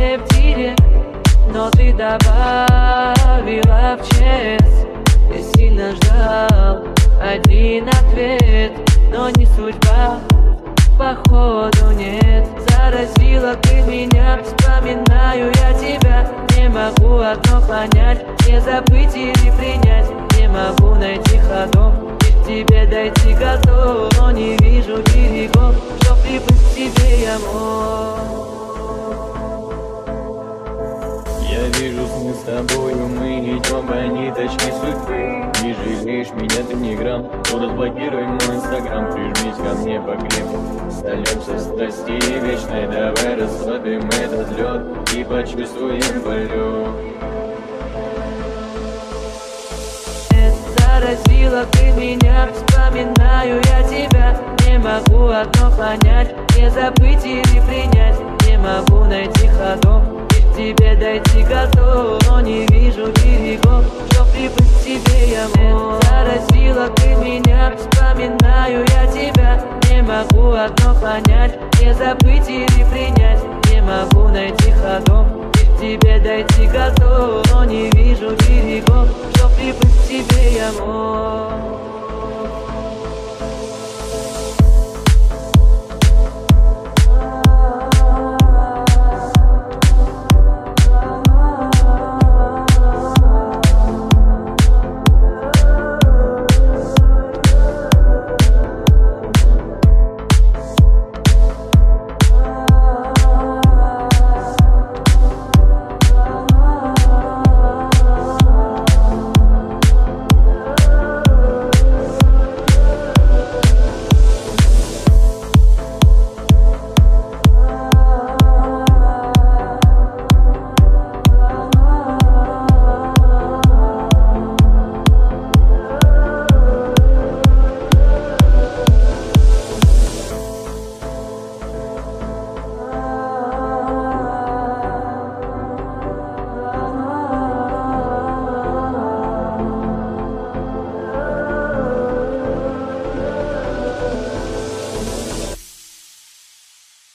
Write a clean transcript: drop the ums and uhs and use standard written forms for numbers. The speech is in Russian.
тебе в тире, но ты добавила в ЧС. Я сильно ждал один ответ, но не судьба, походу нет. Заразила ты меня, вспоминаю я тебя. Не могу одно понять, не забыть или принять. Не могу найти ходов, и к тебе дойти готов, но не вижу берегов, чтоб приплыть к тебе я мог. Я вижу, мы с тобою, мы идем по ниточке судьбы. Не жалеешь меня ты ни грамм, то разблокируй мой инстаграм. Прижмись ко мне покрепче, сольемся в страсти вечной. Давай расслабим этот лед и почувствуем полет. Заразила ты меня, вспоминаю я тебя. Не могу одно понять, не забыть или принять. Не могу найти ходов, к тебе дойти готов, но не вижу берегов, чтоб приплыть к тебе я мог. Заразила ты меня, вспоминаю я тебя. Не могу одно понять, не забыть или принять. Не могу найти ходов, к тебе дойти готов, но не вижу берегов, чтоб приплыть к тебе я мог.